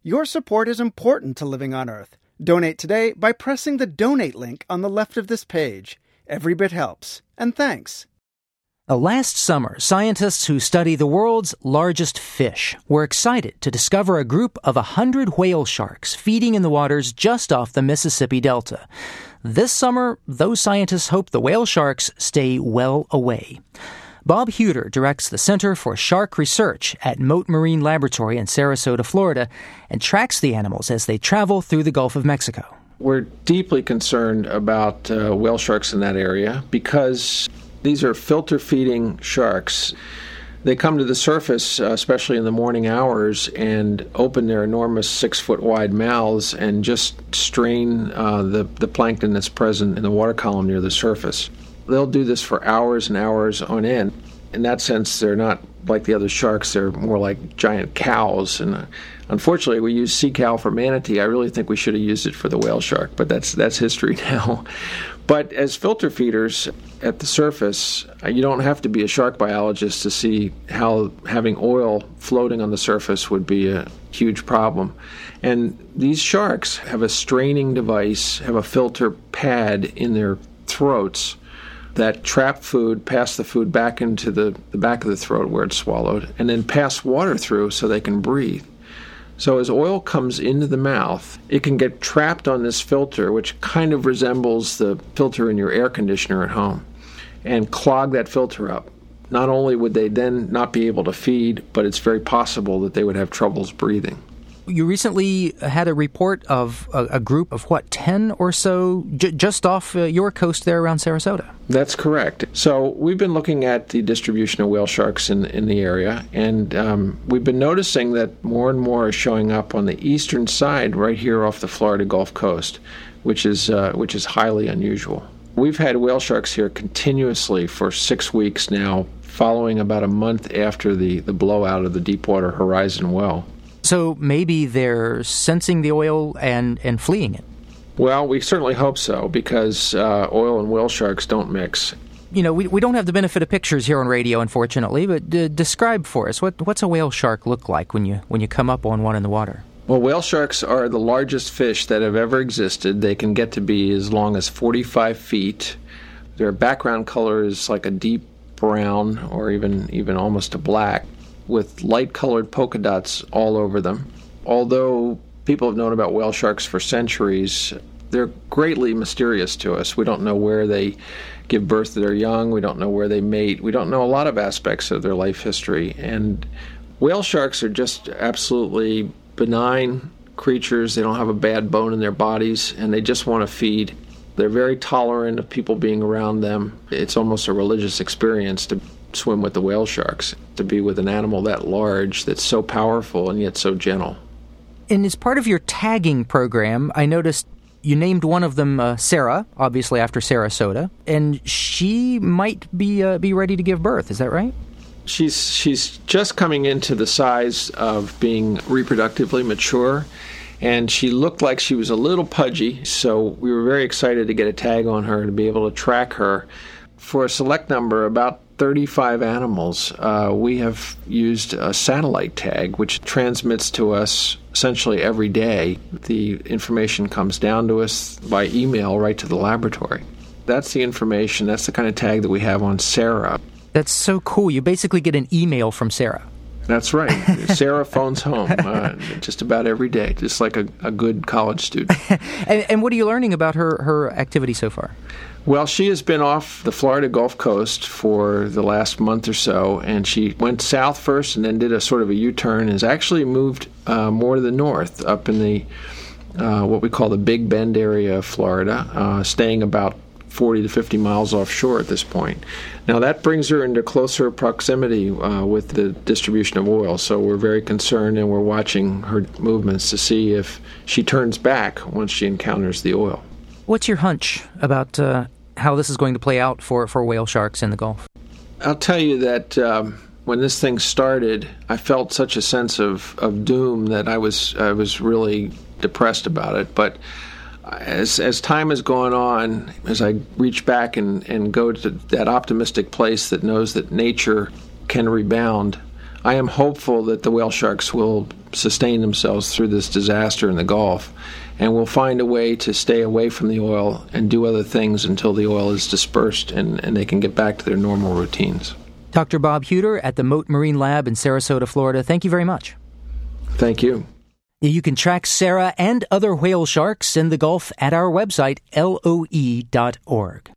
Your support is important to Living on Earth. Donate today by pressing the donate link on the left of this page. Every bit helps. And thanks. Last summer, scientists who study the world's largest fish were excited to discover a group of 100 whale sharks feeding in the waters just off the Mississippi Delta. This summer, those scientists hope the whale sharks stay well away. Bob Hueter directs the Center for Shark Research at Mote Marine Laboratory in Sarasota, Florida, and tracks the animals as they travel through the Gulf of Mexico. We're deeply concerned about whale sharks in that area because these are filter-feeding sharks. They come to the surface, especially in the morning hours, and open their enormous 6-foot-wide mouths and just strain the plankton that's present in the water column near the surface. They'll do this for hours and hours on end. In that sense, they're not like the other sharks. They're more like giant cows. And unfortunately, we use sea cow for manatee. I really think we should have used it for the whale shark, but that's history now. But as filter feeders at the surface, you don't have to be a shark biologist to see how having oil floating on the surface would be a huge problem. And these sharks have a straining device, have a filter pad in their throats that trap food, pass the food back into the back of the throat where it's swallowed, and then pass water through so they can breathe. So as oil comes into the mouth, it can get trapped on this filter, which kind of resembles the filter in your air conditioner at home, and clog that filter up. Not only would they then not be able to feed, but it's very possible that they would have troubles breathing. You recently had a report of a group of, 10 or so, just off your coast there around Sarasota? That's correct. So we've been looking at the distribution of whale sharks in the area, and we've been noticing that more and more are showing up on the eastern side right here off the Florida Gulf Coast, which is highly unusual. We've had whale sharks here continuously for 6 weeks now, following about a month after the blowout of the Deepwater Horizon well. So maybe they're sensing the oil and fleeing it. Well, we certainly hope so, because oil and whale sharks don't mix. You know, we don't have the benefit of pictures here on radio, unfortunately, but describe for us, what's a whale shark look like when you come up on one in the water? Well, whale sharks are the largest fish that have ever existed. They can get to be as long as 45 feet. Their background color is like a deep brown or even almost a black, with light-colored polka dots all over them. Although people have known about whale sharks for centuries, they're greatly mysterious to us. We don't know where they give birth to their young. We don't know where they mate. We don't know a lot of aspects of their life history. And whale sharks are just absolutely benign creatures. They don't have a bad bone in their bodies, and they just want to feed. They're very tolerant of people being around them. It's almost a religious experience to swim with the whale sharks, to be with an animal that large, that's so powerful and yet so gentle. And as part of your tagging program, I noticed you named one of them Sarah, obviously after Sarasota, and she might be ready to give birth. Is that right? She's just coming into the size of being reproductively mature, and she looked like she was a little pudgy, so we were very excited to get a tag on her to be able to track her. For a select number, about 35 animals, we have used a satellite tag, which transmits to us essentially every day. The information comes down to us by email right to the laboratory. That's the information, that's the kind of tag that we have on Sarah. That's so cool. You basically get an email from Sarah. That's right. Sarah phones home just about every day, just like a good college student. And what are you learning about her activity so far? Well, she has been off the Florida Gulf Coast for the last month or so, and she went south first and then did a sort of a U-turn and has actually moved more to the north, up in the what we call the Big Bend area of Florida, staying about 40 to 50 miles offshore at this point. Now, that brings her into closer proximity with the distribution of oil, so we're very concerned and we're watching her movements to see if she turns back once she encounters the oil. What's your hunch about how this is going to play out for whale sharks in the Gulf? I'll tell you that when this thing started, I felt such a sense of doom that I was really depressed about it. But as time has gone on, as I reach back and go to that optimistic place that knows that nature can rebound, I am hopeful that the whale sharks will sustain themselves through this disaster in the Gulf and will find a way to stay away from the oil and do other things until the oil is dispersed and they can get back to their normal routines. Dr. Bob Hueter at the Mote Marine Lab in Sarasota, Florida, thank you very much. Thank you. You can track Sarah and other whale sharks in the Gulf at our website, loe.org.